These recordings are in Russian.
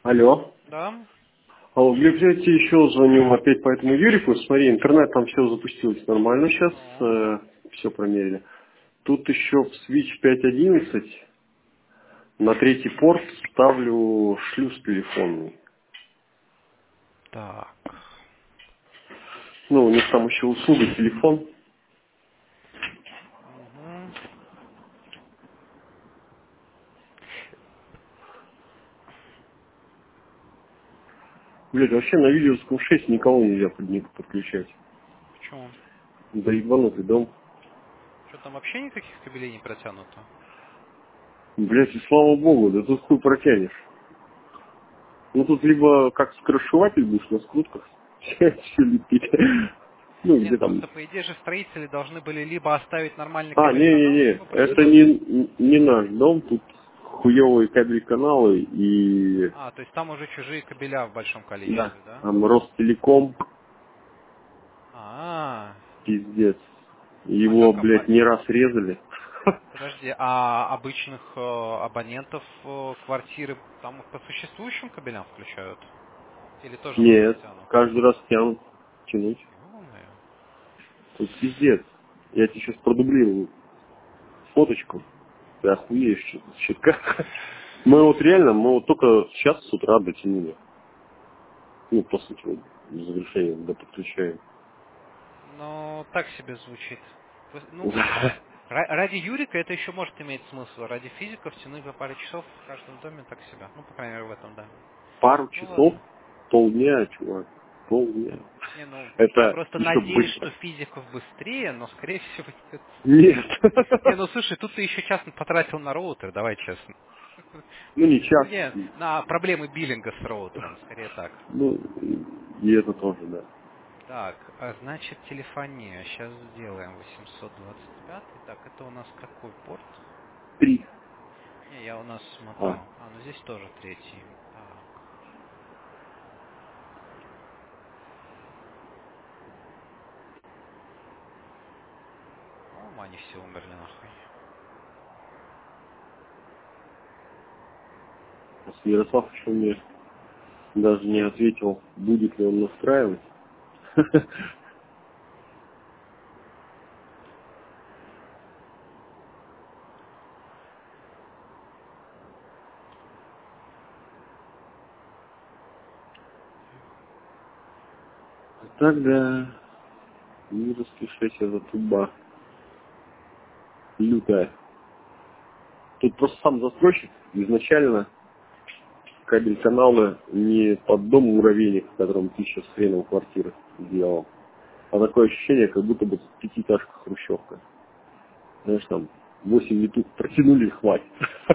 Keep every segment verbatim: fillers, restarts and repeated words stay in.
Алло. Да? Алло, Глеб, я тебе еще звоню опять по этому Юрику. Смотри, интернет там все запустилось нормально сейчас, Ну, э, все промерили. Тут еще в Switch пять одиннадцать на третий порт ставлю шлюз телефонный. так. Ну, у них там еще услуга телефон. Угу. Блядь, вообще на видеоском шесть никого нельзя под них подключать. Почему? Да ебанутый дом. Что там вообще никаких кабелей не протянуто? Блядь, и слава богу, да тут хуй протянешь. Ну тут либо как скоросшиватель будешь на скрутках все лепить. Ну, где Нет, там. просто по идее же строители должны были либо оставить нормальный А, кабель-канал, не-не-не, либо это протянуть. не, не наш дом, тут хуевые кабель-каналы и, А, то есть там уже чужие кабеля в большом да, количестве, да? там Ростелеком, А, пиздец. а Его, как, а- блядь, а- не раз резали. подожди, а обычных э, абонентов э, квартиры там по существующим кабелям включают? Или тоже новые Нет, тянут? каждый раз тянут, тянуть. Ё-моё. Тут пиздец. Я тебе сейчас продублирую фоточку. Ты охуеешь что-то, щитка. Мы вот реально, мы вот только сейчас с утра дотянули. Ну, после чего завершения, до подключаем. Ну, так себе звучит. Вы- Ну, ра- ради Юрика это еще может иметь смысл. Ради физиков тянуть по паре часов в каждом доме так себя. Ну, по крайней мере, в этом доме. Пару Ну, часов, ладно. полдня, чувак, полдня. Не, ну, я Это просто еще надеюсь, что быстро. физиков быстрее, но, скорее всего, нет. Нет. Не, ну, слушай, тут ты еще час потратил на роутер, давай честно. Ну, не час. Ну, не, на проблемы биллинга с роутером, скорее так. Ну, и это тоже, да. Так, а значит, телефония. Сейчас сделаем восемьсот двадцать пять. Так, это у нас какой порт? Три. Не, я у нас А, смотрю. А, ну здесь тоже третий. Так. По-моему, они все умерли нахуй. после Ярослав еще мне даже не ответил, будет ли он настраивать. Тогда Мировский шесть это труба лютая. Тут просто сам застройщик изначально кабель канала не под дом муравейник, в котором тысяча с хреном квартиры сделал. А такое ощущение, как будто бы пятиэтажка хрущевка. Знаешь, там восемь метров протянули и хватит.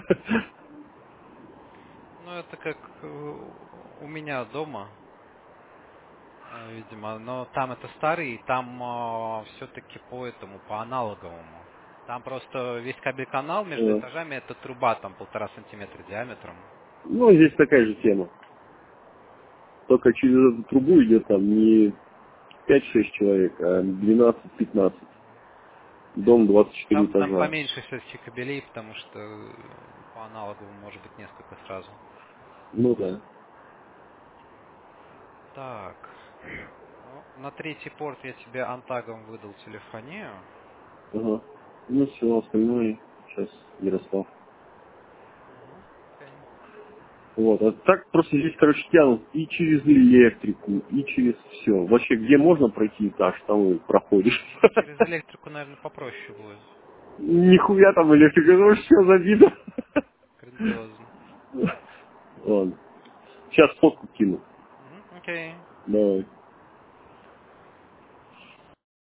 Ну, это как э, у меня дома, э, видимо. Но там это старый, и там все-таки по этому, по аналоговому. Там просто весь кабель-канал между Э, этажами это труба там полтора сантиметра диаметром. Ну, здесь такая же тема. Только через эту трубу идет там не пять-шесть человек, а двенадцать-пятнадцать. Дом двадцать четыре Там, там этажа. поменьше все-таки кабелей, потому что э, по аналоговому может быть несколько сразу. Ну да. Так. Ну, на третий порт я тебе антагом выдал телефонию. Ага. Ну все, остальное сейчас Ярослав. Угу. Окей. Вот. А так просто здесь, короче, тянут и через электрику, и через все. Вообще, где можно пройти этаж, там и проходишь. Через электрику, наверное, попроще будет. Нихуя там электрика, ну все забито. Грандиозно. Ладно. Сейчас фотку кину. Угу. Окей. Давай.